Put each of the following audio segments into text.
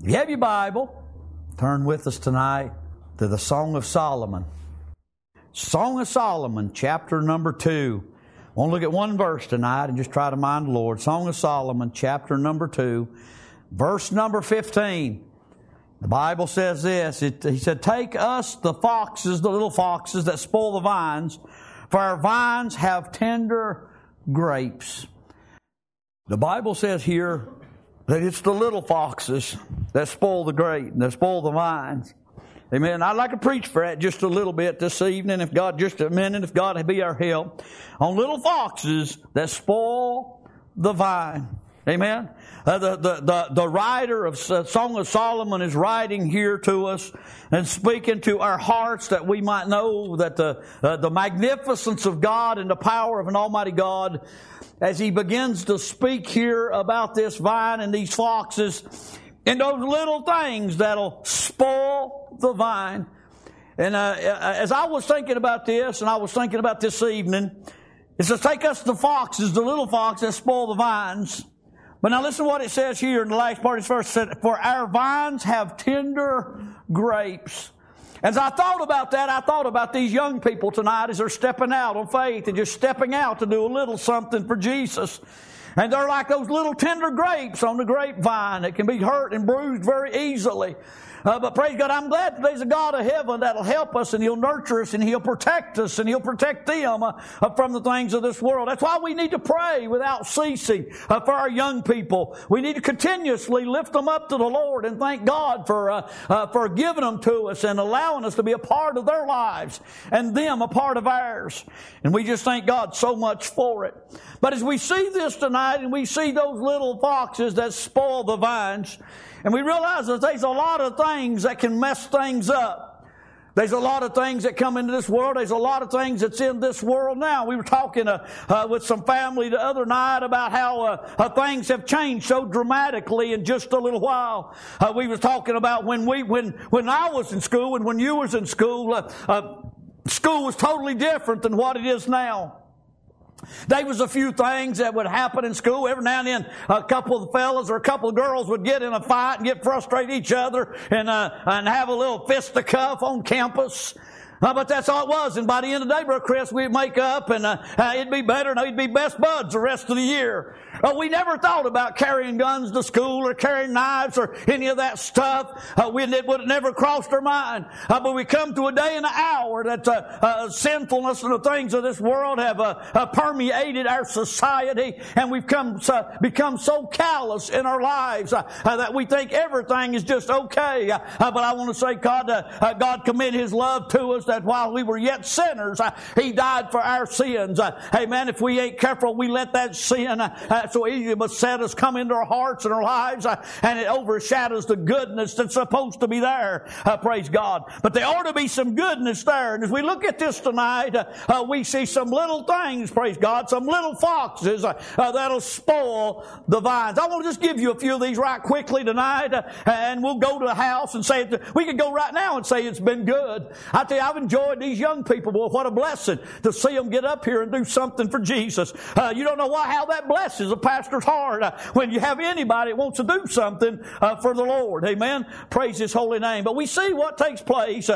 If you have your Bible, turn with us tonight to the Song of Solomon. Song of Solomon, chapter number 2. I want to look at one verse tonight and just try to mind the Lord. Song of Solomon, chapter number 2, verse number 15. The Bible says this. He said, "Take us the foxes, the little foxes that spoil the vines, for our vines have tender grapes." The Bible says here that it's the little foxes that spoil the grape, that spoil the vines. Amen. I'd like to preach for that just a little bit this evening, if God, just a minute, if God be our help, on little foxes that spoil the vine. Amen. The writer of Song of Solomon is writing here to us and speaking to our hearts that we might know that the magnificence of God and the power of an Almighty God, as he begins to speak here about this vine and these foxes and those little things that'll spoil the vine. And as I was thinking about this, and I was thinking about this evening, it says, "Take us the foxes, the little foxes that spoil the vines." But now listen to what it says here in the last part of this verse. It said, "For our vines have tender grapes." As I thought about that, I thought about these young people tonight as they're stepping out on faith and just stepping out to do a little something for Jesus. And they're like those little tender grapes on the grapevine that can be hurt and bruised very easily. But praise God, I'm glad there's a God of heaven that'll help us, and He'll nurture us, and He'll protect us, and He'll protect them from the things of this world. That's why we need to pray without ceasing for our young people. We need to continuously lift them up to the Lord and thank God for giving them to us and allowing us to be a part of their lives and them a part of ours. And we just thank God so much for it. But as we see this tonight, and we see those little foxes that spoil the vines, and we realize that there's a lot of things that can mess things up. There's a lot of things that come into this world. There's a lot of things that's in this world now. We were talking with some family the other night about how things have changed so dramatically in just a little while. We were talking about when I was in school and when you was in school, school was totally different than what it is now. There was a few things that would happen in school. Every now and then, a couple of the fellas or a couple of girls would get in a fight and get frustrated each other and have a little fisticuff on campus. But that's all it was. And by the end of the day, Brother Chris, we'd make up and it'd be better and we'd be best buds the rest of the year. We never thought about carrying guns to school or carrying knives or any of that stuff. It would have never crossed our mind. But we come to a day and an hour that sinfulness and the things of this world have permeated our society, and we've become so callous in our lives that we think everything is just okay. But I want to say God committed His love to us, that while we were yet sinners, He died for our sins. Amen. If we ain't careful, we let that sin so easily beset us come into our hearts and our lives, and it overshadows the goodness that's supposed to be there. Praise God. But there ought to be some goodness there. And as we look at this tonight, we see some little things, praise God, some little foxes that'll spoil the vines. I want to just give you a few of these right quickly tonight, and we'll go to the house and say, we could go right now and say it's been good. I tell you, I've enjoyed these young people. Boy, what a blessing to see them get up here and do something for Jesus. You don't know how that blesses a pastor's heart when you have anybody that wants to do something for the Lord. Amen. Praise His holy name. But we see what takes place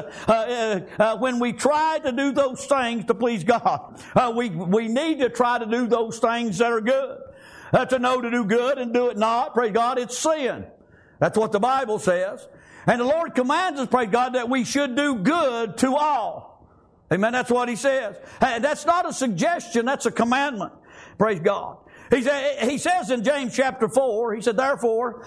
when we try to do those things to please God. We need to try to do those things that are good. To know to do good and do it not, praise God, it's sin. That's what the Bible says. And the Lord commands us, praise God, that we should do good to all. Amen. That's what He says. That's not a suggestion. That's a commandment. Praise God. He says in James chapter 4, he said, therefore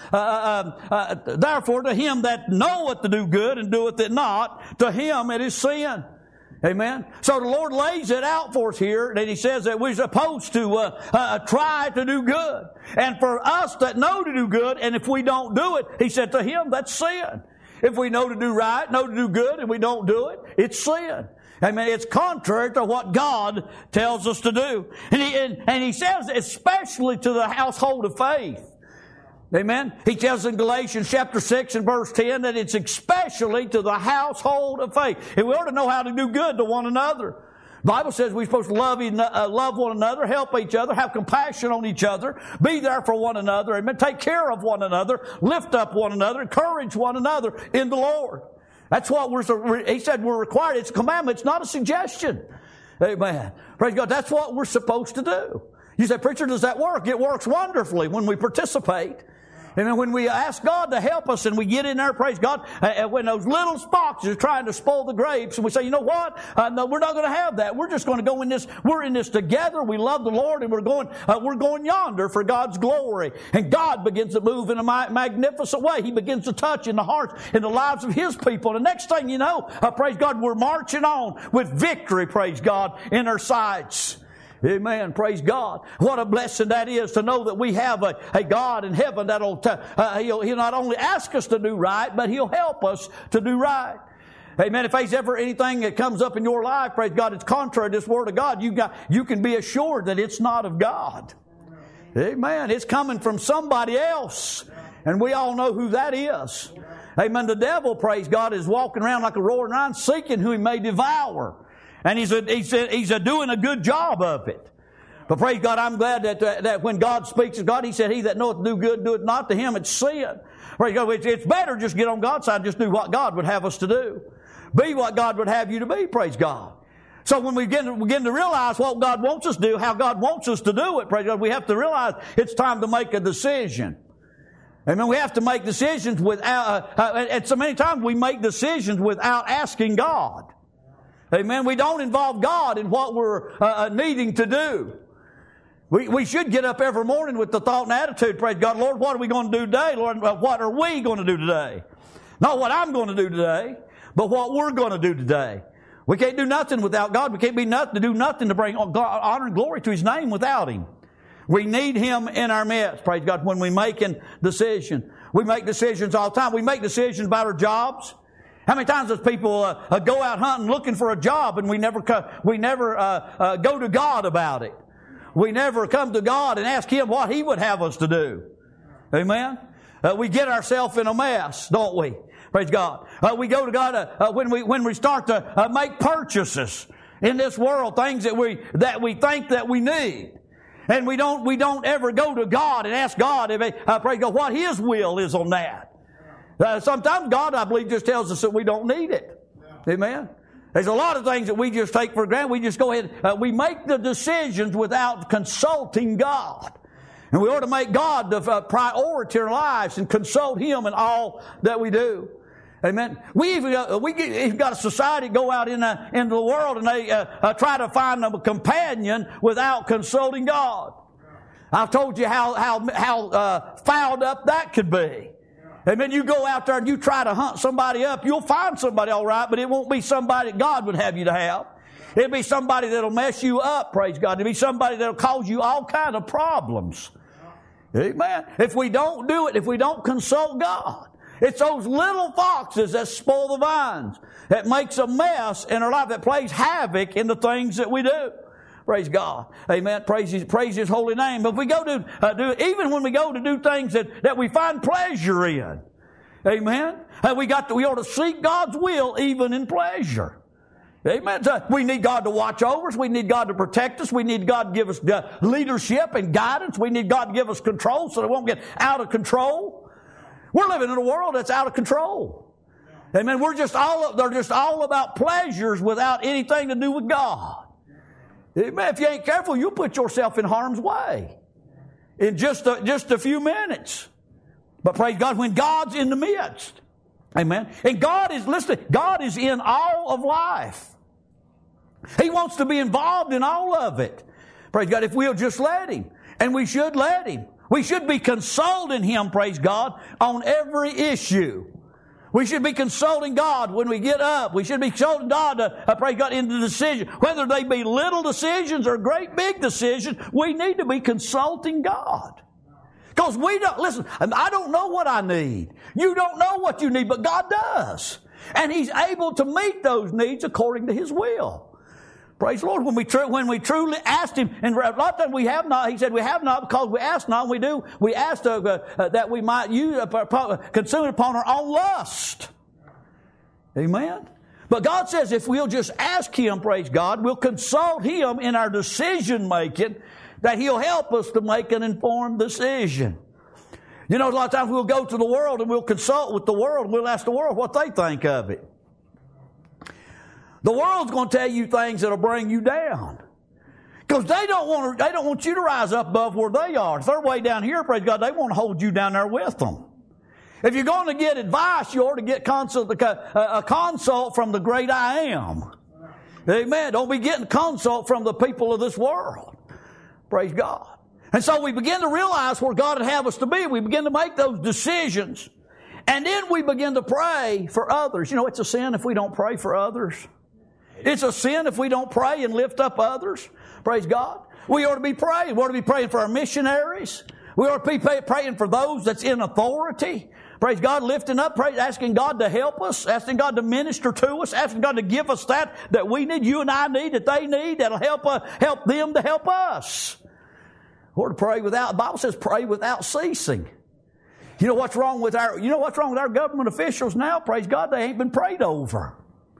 to him that knoweth to do good and doeth it not, to him it is sin. Amen. So the Lord lays it out for us here, that He says that we're supposed to try to do good. And for us that know to do good, and if we don't do it, He said to him, that's sin. If we know to do right, know to do good, and we don't do it, it's sin. Amen. It's contrary to what God tells us to do. And he says, especially to the household of faith. Amen. He tells in Galatians chapter 6 and verse 10 that it's especially to the household of faith. And we ought to know how to do good to one another. The Bible says we're supposed to love one another, help each other, have compassion on each other, be there for one another, amen, take care of one another, lift up one another, encourage one another in the Lord. That's what he said we're required. It's a commandment. It's not a suggestion. Amen. Praise God. That's what we're supposed to do. You say, preacher, does that work? It works wonderfully when we participate. And when we ask God to help us and we get in there, praise God, when those little foxes are trying to spoil the grapes, and we say, you know what? No, we're not going to have that. We're just going to go in this. We're in this together. We love the Lord, and we're going yonder for God's glory. And God begins to move in a magnificent way. He begins to touch in the hearts, in the lives of His people. And the next thing you know, praise God, we're marching on with victory, praise God, in our sights. Amen. Praise God. What a blessing that is to know that we have a God in heaven that'll, He'll not only ask us to do right, but He'll help us to do right. Amen. If there's ever anything that comes up in your life, praise God, it's contrary to this Word of God, you can be assured that it's not of God. Amen. It's coming from somebody else. And we all know who that is. Amen. The devil, praise God, is walking around like a roaring lion, seeking who he may devour. And he's doing a good job of it. But praise God, I'm glad that when God speaks to God, He said, he that knoweth to do good, doeth not to him, it's sin. Praise God, it's better just get on God's side and just do what God would have us to do. Be what God would have you to be, praise God. So when we begin to realize what God wants us to do, how God wants us to do it, praise God, we have to realize it's time to make a decision. Amen. We have to make decisions without, and so many times we make decisions without asking God. Amen. We don't involve God in what we're needing to do. We should get up every morning with the thought and attitude, praise God, Lord, what are we going to do today? Lord, what are we going to do today? Not what I'm going to do today, but what we're going to do today. We can't do nothing without God. We can't do nothing to bring honor and glory to His name without Him. We need Him in our midst, praise God, when we're making decisions. We make decisions all the time. We make decisions about our jobs. How many times does people go out hunting looking for a job and we never go to God about it? We never come to God and ask Him what He would have us to do. Amen? We get ourselves in a mess, don't we? Praise God. We go to God when we start to make purchases in this world, things that we think that we need. And we don't ever go to God and ask God, praise God, what His will is on that. Sometimes God, I believe, just tells us that we don't need it. Yeah. Amen. There's a lot of things that we just take for granted. We just go ahead. We make the decisions without consulting God. And we ought to make God the priority in our lives and consult Him in all that we do. Amen. We even got a society go out into the world and they try to find a companion without consulting God. I've told you how fouled up that could be. Amen. You go out there and you try to hunt somebody up. You'll find somebody all right, but it won't be somebody that God would have you to have. It'll be somebody that'll mess you up, praise God. It'll be somebody that'll cause you all kind of problems. Amen. If we don't do it, if we don't consult God, it's those little foxes that spoil the vines, that makes a mess in our life, that plays havoc in the things that we do. Praise God. Amen. Praise His holy name. But if we go to even when we go to do things that we find pleasure in, amen. We ought to seek God's will even in pleasure. Amen. So we need God to watch over us. We need God to protect us. We need God to give us leadership and guidance. We need God to give us control so that we won't get out of control. We're living in a world that's out of control. Amen. They're just all about pleasures without anything to do with God. Amen. If you ain't careful, you'll put yourself in harm's way in just a few minutes. But praise God, when God's in the midst, amen. And God is in all of life. He wants to be involved in all of it. Praise God, if we'll just let Him. And we should let Him. We should be consulting Him, praise God, on every issue. We should be consulting God when we get up. We should be consulting God to, praise God, in the decision. Whether they be little decisions or great big decisions, we need to be consulting God. Because listen, I don't know what I need. You don't know what you need, but God does. And He's able to meet those needs according to His will. Praise the Lord. When we truly asked Him, and a lot of times we have not, He said we have not because we ask not, and we ask that we might consume it upon our own lust. Amen. But God says if we'll just ask Him, praise God, we'll consult Him in our decision making, that He'll help us to make an informed decision. You know, a lot of times we'll go to the world and we'll consult with the world and we'll ask the world what they think of it. The world's going to tell you things that'll bring you down. Because they don't want you to rise up above where they are. If they're way down here, praise God, they want to hold you down there with them. If you're going to get advice, you ought to get a consult from the great I Am. Amen. Don't be getting consult from the people of this world. Praise God. And so we begin to realize where God would have us to be. We begin to make those decisions. And then we begin to pray for others. You know, it's a sin if we don't pray for others. It's a sin if we don't pray and lift up others. Praise God. We ought to be praying. We ought to be praying for our missionaries. We ought to be praying for those that's in authority. Praise God, lifting up, asking God to help us, asking God to minister to us, asking God to give us that we need, you and I need, that they need, that'll help them to help us. Or to pray without, the Bible says pray without ceasing. You know what's wrong with our government officials now? Praise God, they ain't been prayed over.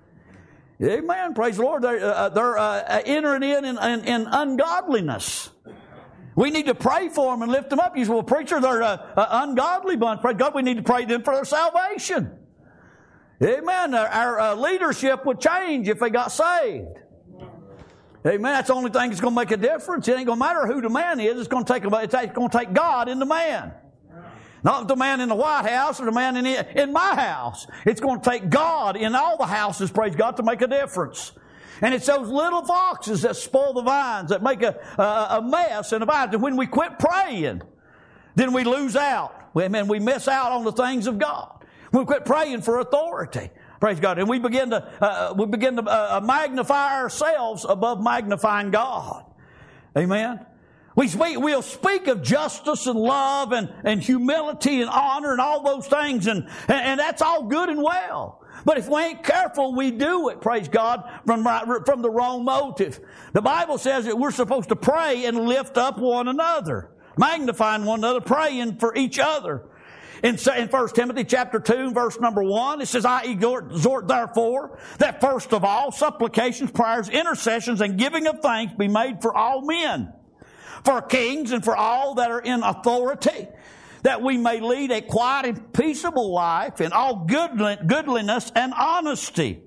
Amen. Praise the Lord. They're entering in ungodliness. We need to pray for them and lift them up. You say, well, preacher, they're an ungodly bunch. Praise God, we need to pray them for their salvation. Amen. Our leadership would change if they got saved. Amen. That's the only thing that's going to make a difference. It ain't going to matter who the man is. It's going to take God in the man. Not the man in the White House or the man in my house. It's going to take God in all the houses, praise God, to make a difference. And it's those little foxes that spoil the vines, that make a mess in the vines. And when we quit praying, then we lose out. Amen. We miss out on the things of God. We quit praying for authority. Praise God. And we begin to magnify ourselves above magnifying God. Amen. We'll speak of justice and love and humility and honor and all those things, and that's all good and well. But if we ain't careful, we do it, praise God, from the wrong motive. The Bible says that we're supposed to pray and lift up one another, magnifying one another, praying for each other. In 1 Timothy chapter 2, verse number 1, it says, I exhort therefore that first of all supplications, prayers, intercessions, and giving of thanks be made for all men, for kings and for all that are in authority, that we may lead a quiet and peaceable life in all goodliness and honesty.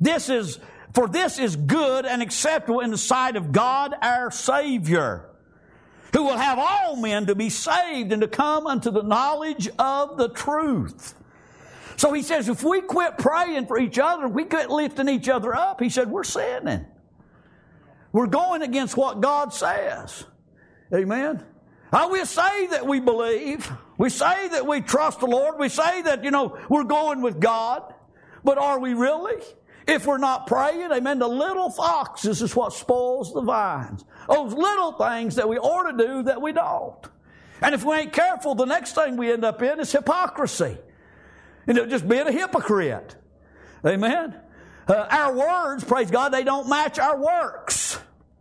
For this is good and acceptable in the sight of God our Savior, who will have all men to be saved and to come unto the knowledge of the truth. So he says, if we quit praying for each other, we quit lifting each other up, he said, we're sinning. We're going against what God says. Amen. We say that we believe. We say that we trust the Lord. We say that, we're going with God. But are we really? If we're not praying, amen, the little foxes is what spoils the vines. Those little things that we ought to do that we don't. And if we ain't careful, the next thing we end up in is hypocrisy. Just being a hypocrite. Amen. Our words, praise God, they don't match our works.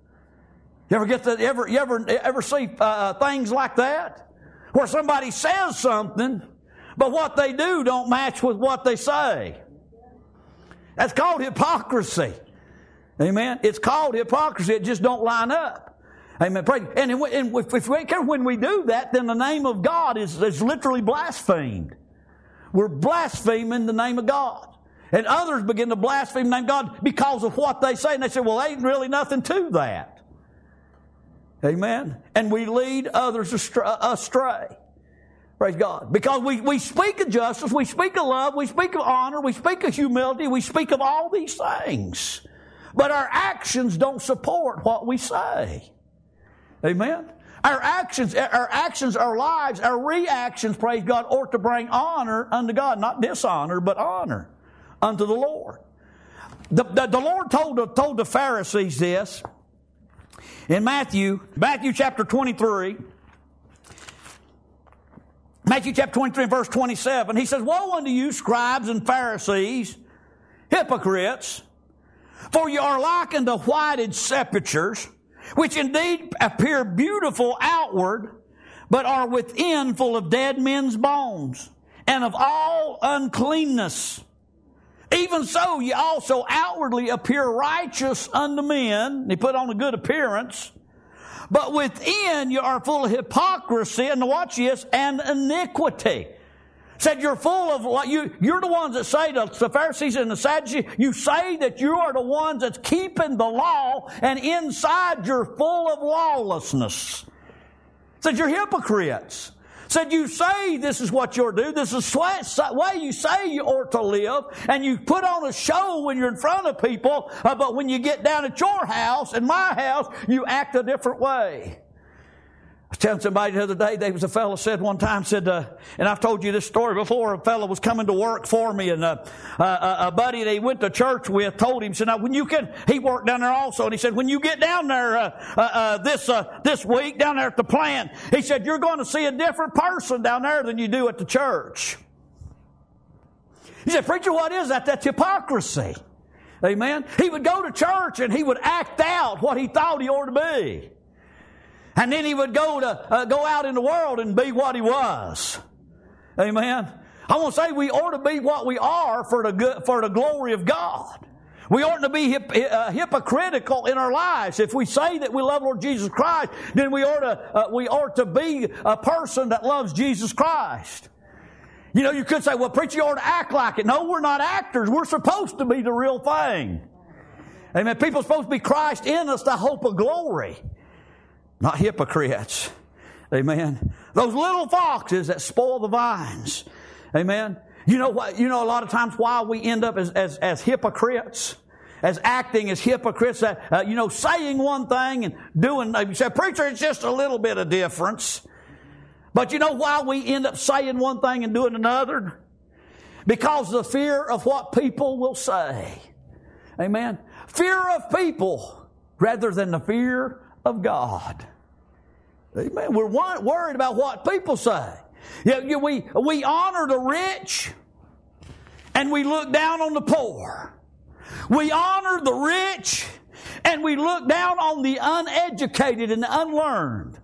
You ever get that? You ever see things like that, where somebody says something, but what they do don't match with what they say? That's called hypocrisy. Amen. It's called hypocrisy. It just don't line up. Amen. And if we ain't careful when we do that, then the name of God is literally blasphemed. We're blaspheming the name of God. And others begin to blaspheme the name of God because of what they say. And they say, well, there ain't really nothing to that. Amen. And we lead others astray. Praise God. Because we speak of justice, we speak of love, we speak of honor, we speak of humility, we speak of all these things. But our actions don't support what we say. Amen. Our actions, our lives, our reactions, praise God, ought to bring honor unto God. Not dishonor, but honor unto the Lord. The Lord told the Pharisees this. In Matthew chapter 23, Matthew chapter 23 and verse 27, he says, woe unto you, scribes and Pharisees, hypocrites, for you are like unto whited sepulchres, which indeed appear beautiful outward, but are within full of dead men's bones, and of all uncleanness. Even even so, ye also outwardly appear righteous unto men. They put on a good appearance. But within you are full of hypocrisy, and watch this, and iniquity. Said you're full of what you're the ones that say to the Pharisees and the Sadducees, you say that you are the ones that's keeping the law, and inside you're full of lawlessness. Said you're hypocrites. Said you say this is what you're do, this is the way you say you ought to live, and you put on a show when you're in front of people, but when you get down at your house and my house, you act a different way. I was telling somebody the other day, there was a fellow said one time, and I've told you this story before, a fellow was coming to work for me, and a buddy that he went to church with told him, said, now when you can, he worked down there also, and he said, when you get down there this week, down there at the plant, he said, you're going to see a different person down there than you do at the church. He said, preacher, what is that? That's hypocrisy. Amen? He would go to church and he would act out what he thought he ought to be. And then he would go out in the world and be what he was. Amen. I want to say we ought to be what we are for the glory of God. We oughtn't to be hypocritical in our lives. If we say that we love Lord Jesus Christ, then we ought to be a person that loves Jesus Christ. You know, you could say, well, preacher, you ought to act like it. No, we're not actors. We're supposed to be the real thing. Amen. People are supposed to be Christ in us, the hope of glory. Not hypocrites. Amen. Those little foxes that spoil the vines. Amen. You know what? You know a lot of times why we end up as hypocrites, as acting as hypocrites. Saying one thing and doing. You say, preacher, it's just a little bit of difference. But you know why we end up saying one thing and doing another? Because of the fear of what people will say. Amen. Fear of people rather than the fear of God. Amen. We're worried about what people say. We honor the rich and we look down on the poor. We honor the rich and we look down on the uneducated and the unlearned.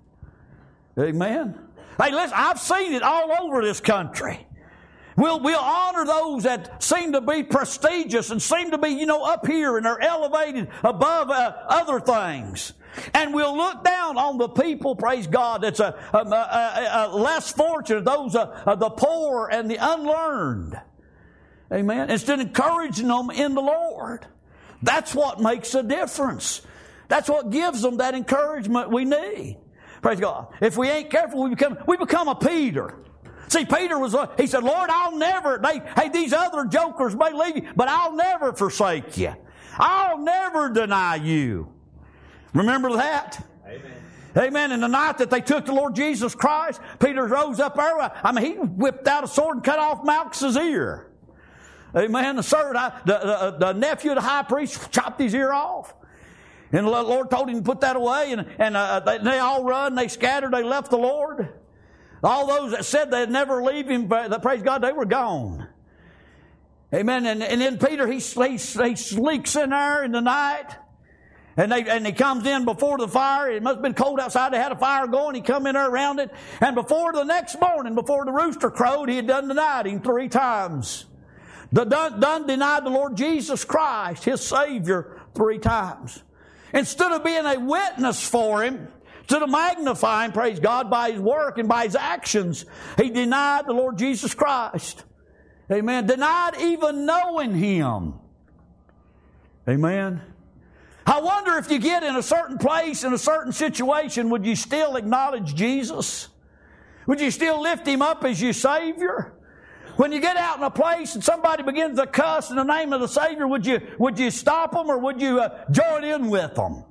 Amen. Hey, listen, I've seen it all over this country. We'll honor those that seem to be prestigious and seem to be, up here and are elevated above other things. And we'll look down on the people, praise God, that's less fortunate, those the poor and the unlearned. Amen. Instead of encouraging them in the Lord. That's what makes a difference. That's what gives them that encouragement we need. Praise God. If we ain't careful, we become a Peter. See, Peter he said, Lord, I'll never, these other jokers may leave you, but I'll never forsake you. I'll never deny you. Remember that? Amen. Amen. And the night that they took the Lord Jesus Christ, Peter rose up there. He whipped out a sword and cut off Malchus' ear. Amen. The nephew of the high priest chopped his ear off. And the Lord told him to put that away. And they all run. They scattered. They left the Lord. All those that said they'd never leave him, praise God, they were gone. Amen. And then Peter, he sneaks in there in the night. And he comes in before the fire. It must have been cold outside. They had a fire going. He come in there around it. And before the next morning, before the rooster crowed, he had done denied him 3 times. Done denied the Lord Jesus Christ, his Savior, 3 times. Instead of being a witness for him, instead of magnifying, praise God, by his work and by his actions, he denied the Lord Jesus Christ. Amen. Denied even knowing him. Amen. I wonder if you get in a certain place, in a certain situation, would you still acknowledge Jesus? Would you still lift him up as your Savior? When you get out in a place and somebody begins to cuss in the name of the Savior, would you stop them or would you join in with them?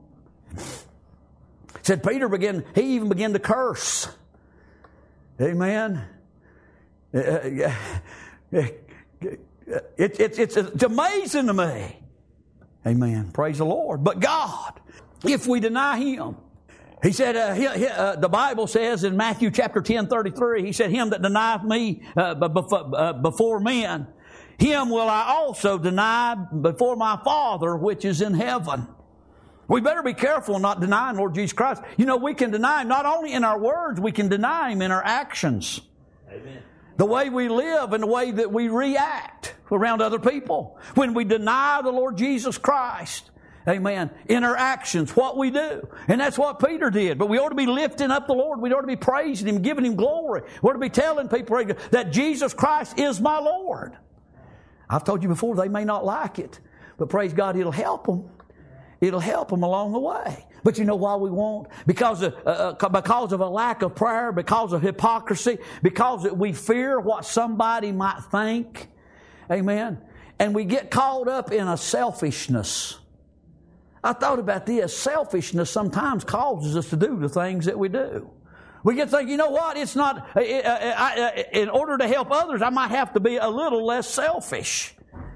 Said Peter he even began to curse. Amen. It's amazing to me. Amen. Praise the Lord. But God, if we deny him, he said, the Bible says in Matthew chapter 10:33, he said, him that denieth me before men, him will I also deny before my Father which is in heaven. We better be careful not denying Lord Jesus Christ. We can deny him not only in our words, we can deny him in our actions. Amen. The way we live and the way that we react. around other people. When we deny the Lord Jesus Christ, amen, in our actions, what we do. And that's what Peter did. But we ought to be lifting up the Lord. We ought to be praising Him, giving Him glory. We ought to be telling people that Jesus Christ is my Lord. I've told you before, they may not like it, but praise God, it'll help them. It'll help them along the way. But you know why we won't? Because of a lack of prayer, because of hypocrisy, because we fear what somebody might think. Amen. And we get caught up in a selfishness. I thought about this. Selfishness sometimes causes us to do the things that we do. We get to think, you know what? It's not, in order to help others, I might have to be a little less selfish.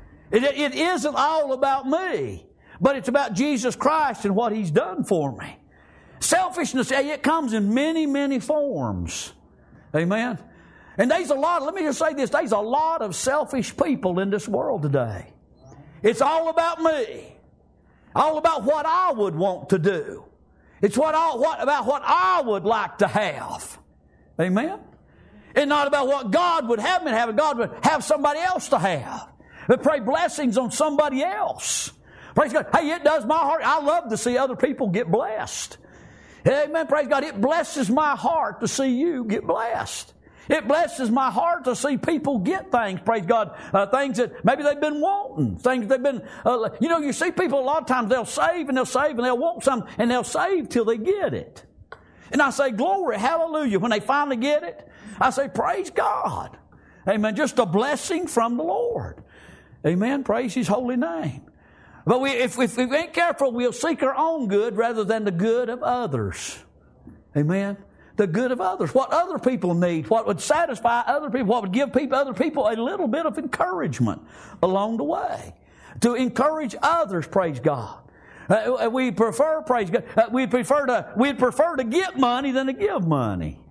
It isn't all about me, but it's about Jesus Christ and what He's done for me. Selfishness, it comes in many, many forms. Amen. And let me just say this, there's a lot of selfish people in this world today. It's all about me. All about what I would want to do. It's about what I would like to have. Amen? And not about what God would have me to have, and God would have somebody else to have. But pray blessings on somebody else. Praise God. Hey, it does my heart. I love to see other people get blessed. Amen. Praise God. It blesses my heart to see you get blessed. It blesses my heart to see people get things, praise God, things that maybe they've been wanting, things they've been, you see people a lot of times, they'll save and they'll want something, and they'll save till they get it. And I say, glory, hallelujah. When they finally get it, I say, praise God. Amen. Just a blessing from the Lord. Amen. Praise His holy name. But if we ain't careful, we'll seek our own good rather than the good of others. Amen. The good of others, what other people need, what would satisfy other people, what would give other people a little bit of encouragement along the way. To encourage others, praise God. We prefer, praise God, we'd prefer to get money than to give money.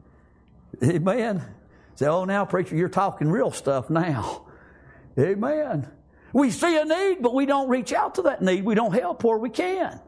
Amen. Say, oh, now, preacher, you're talking real stuff now. Amen. We see a need, but we don't reach out to that need. We don't help where we can.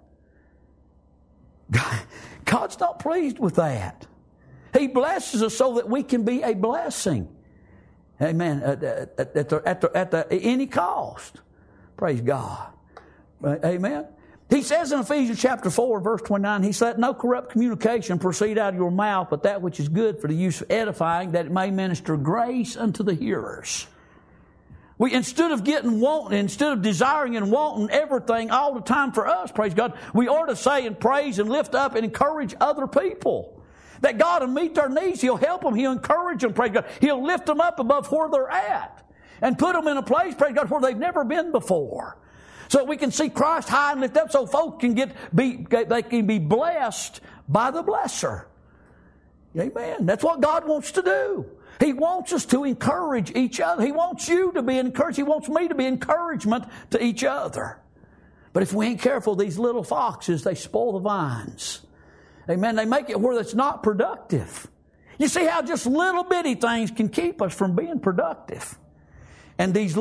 God's not pleased with that. He blesses us so that we can be a blessing. Amen. At any cost. Praise God. Amen. He says in Ephesians chapter 4, verse 29, He said, "Let no corrupt communication proceed out of your mouth, but that which is good for the use of edifying, that it may minister grace unto the hearers." Instead of desiring and wanting everything all the time for us, praise God, we ought to say and praise and lift up and encourage other people. That God will meet their needs. He'll help them. He'll encourage them, praise God. He'll lift them up above where they're at and put them in a place, praise God, where they've never been before. So we can see Christ high and lift up so folk can be blessed by the blesser. Amen. That's what God wants to do. He wants us to encourage each other. He wants you to be encouraged. He wants me to be encouragement to each other. But if we ain't careful, these little foxes, they spoil the vines. Amen. They make it where it's not productive. You see how just little bitty things can keep us from being productive. And the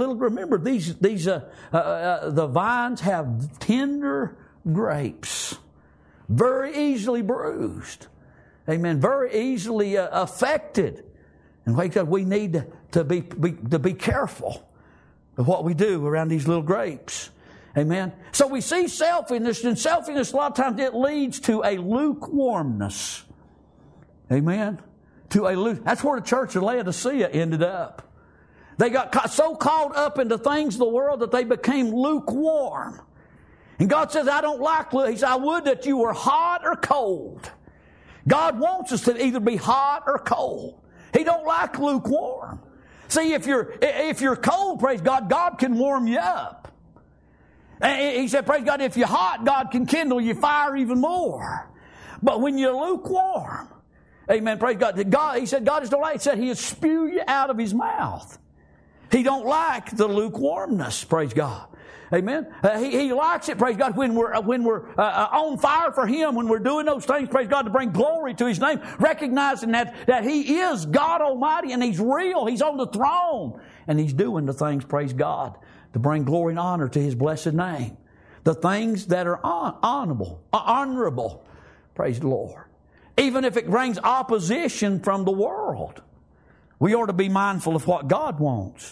vines have tender grapes, very easily bruised. Amen. Very easily affected. And we need to be careful of what we do around these little grapes. Amen. So we see selfishness, and selfishness a lot of times it leads to a lukewarmness. Amen. That's where the church of Laodicea ended up. They got so caught up into things of the world that they became lukewarm. And God says, I don't like lukewarm. He said, I would that you were hot or cold. God wants us to either be hot or cold. He don't like lukewarm. See, if you're cold, praise God, God can warm you up. And He said, praise God, if you're hot, God can kindle your fire even more. But when you're lukewarm, amen, praise God, He said, God is no light. He said He'll spew you out of His mouth. He don't like the lukewarmness, praise God. Amen. He likes it, praise God, when we're on fire for Him, when we're doing those things, praise God, to bring glory to His name, recognizing that He is God Almighty and He's real. He's on the throne. And He's doing the things, praise God, to bring glory and honor to His blessed name. The things that are honorable, praise the Lord. Even if it brings opposition from the world, we ought to be mindful of what God wants.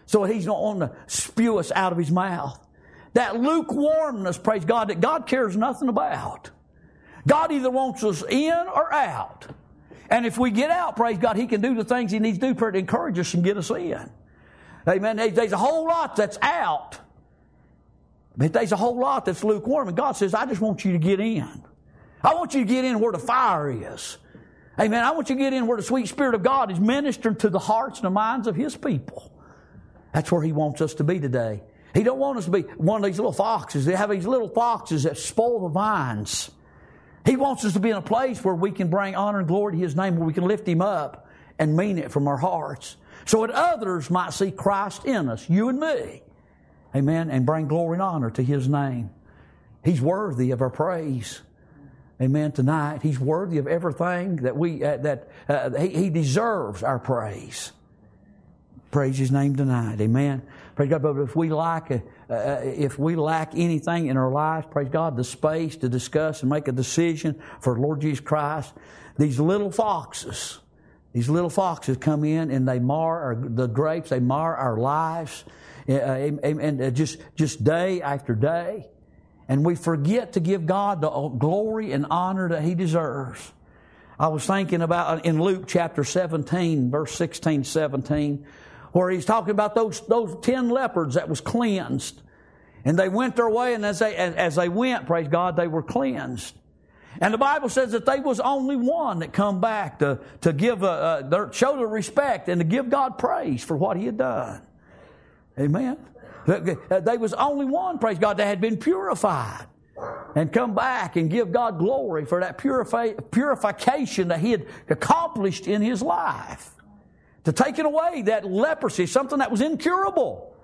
so He's not wanting to spew us out of His mouth. That lukewarmness, praise God, that God cares nothing about. God either wants us in or out. And if we get out, praise God, He can do the things He needs to do to encourage us and get us in. Amen. There's a whole lot that's out. But there's a whole lot that's lukewarm. And God says, I just want you to get in. I want you to get in where the fire is. Amen. I want you to get in where the sweet Spirit of God is ministering to the hearts and the minds of His people. That's where He wants us to be today. He don't want us to be one of these little foxes. They have these little foxes that spoil the vines. He wants us to be in a place where we can bring honor and glory to His name, where we can lift Him up and mean it from our hearts, so that others might see Christ in us, you and me. Amen. And bring glory and honor to His name. He's worthy of our praise. Amen. Tonight, He's worthy of everything that He deserves our praise. Praise His name tonight. Amen. Praise God. But if we lack anything in our lives, praise God, the space to discuss and make a decision for Lord Jesus Christ, these little foxes come in and they mar the grapes. They mar our lives, and just day after day, and we forget to give God the glory and honor that He deserves. I was thinking about in Luke chapter 17, verse 16, 17. Where He's talking about those 10 lepers that was cleansed. And they went their way, and as they went, praise God, they were cleansed. And the Bible says that they was only one that come back to give show the respect and to give God praise for what He had done. Amen. They was only one, praise God, that had been purified and come back and give God glory for that purification that He had accomplished in his life. To taking away that leprosy, something that was incurable.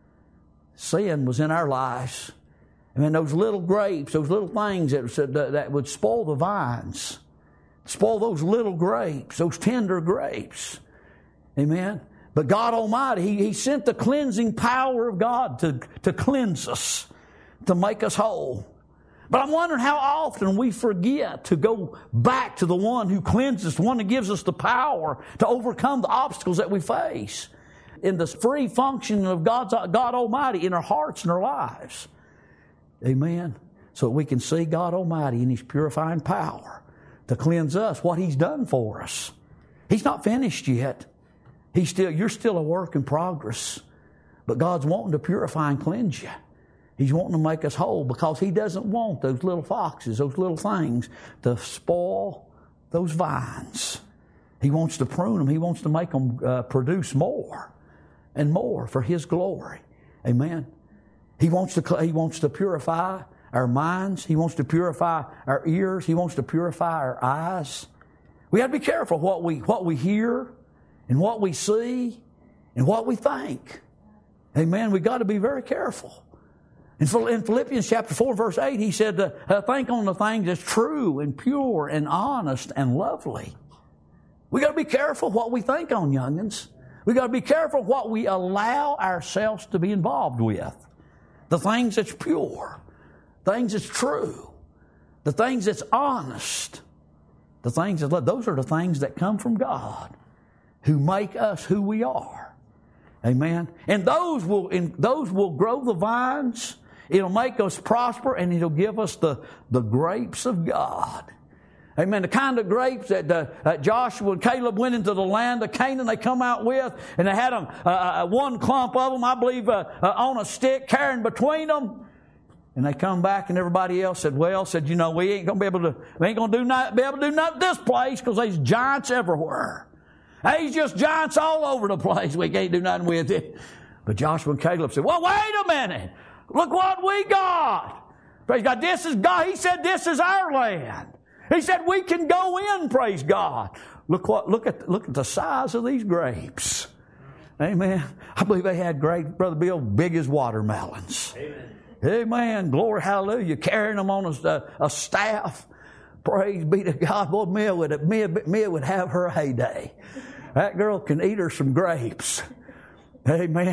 Sin was in our lives. I mean, those little grapes, those little things that would spoil the vines, spoil those little grapes, those tender grapes. Amen. But God Almighty, He sent the cleansing power of God to cleanse us, to make us whole. But I'm wondering how often we forget to go back to the one who cleanses, the one who gives us the power to overcome the obstacles that we face in the free functioning of God Almighty in our hearts and our lives. Amen. So that we can see God Almighty in His purifying power to cleanse us, what He's done for us. He's not finished yet. You're still a work in progress. But God's wanting to purify and cleanse you. He's wanting to make us whole because He doesn't want those little foxes, those little things to spoil those vines. He wants to prune them. He wants to make them produce more and more for His glory. Amen. He wants to purify our minds. He wants to purify our ears. He wants to purify our eyes. We got to be careful what we hear and what we see and what we think. Amen. We got to be very careful. In Philippians chapter 4, verse 8, he said, think on the things that's true and pure and honest and lovely. We got to be careful what we think on, youngins. We got to be careful what we allow ourselves to be involved with. The things that's pure, things that's true, the things that's honest, the things that those are the things that come from God, who make us who we are. Amen. And those will grow the vines. It'll make us prosper, and it'll give us the grapes of God. Amen. The kind of grapes that Joshua and Caleb went into the land of Canaan, they come out with, and they had them one clump of them, I believe, on a stick carrying between them. And they come back, and everybody else said, you know, we ain't gonna be able to do nothing at this place because there's giants everywhere. There's just giants all over the place. We can't do nothing with it. But Joshua and Caleb said, well, wait a minute. Look what we got. Praise God. This is God. He said this is our land. He said we can go in, praise God. Look at the size of these grapes. Amen. I believe they had grapes, Brother Bill, big as watermelons. Amen. Amen. Glory, hallelujah. Carrying them on a staff. Praise be to God. Boy, Mia would have her heyday. That girl can eat her some grapes. Amen.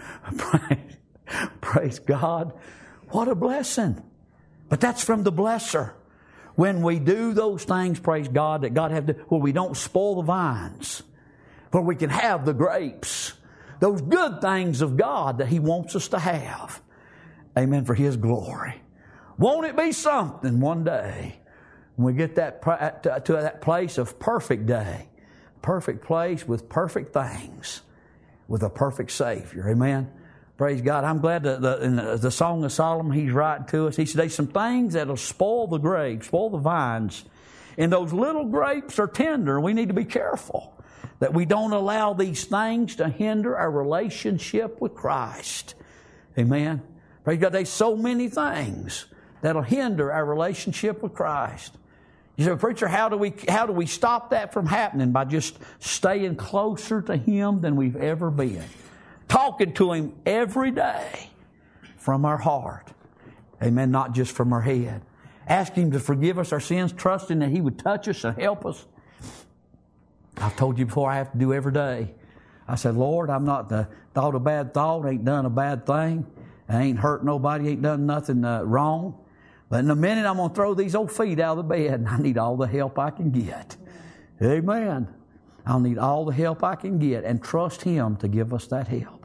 Praise God. What a blessing. But that's from the blesser. When we do those things, praise God, that God have to, where we don't spoil the vines, where we can have the grapes those good things of God that He wants us to have. Amen, for His glory. Won't it be something one day when we get to that place of perfect day, perfect place with perfect things, with a perfect Savior. Amen. Praise God. I'm glad that in the Song of Solomon, he's writing to us. He said, there's some things that'll spoil the grapes, spoil the vines. And those little grapes are tender. We need to be careful that we don't allow these things to hinder our relationship with Christ. Amen. Praise God. There's so many things that'll hinder our relationship with Christ. You say, preacher, how do we stop that from happening? By just staying closer to Him than we've ever been. Talking to Him every day from our heart. Amen. Not just from our head. Asking Him to forgive us our sins, trusting that He would touch us and help us. I've told you before, I have to do every day. I said, Lord, I'm not thought a bad thought, ain't done a bad thing. I ain't hurt nobody, ain't done nothing wrong. But in a minute, I'm going to throw these old feet out of the bed, and I need all the help I can get. Amen. I'll need all the help I can get and trust Him to give us that help.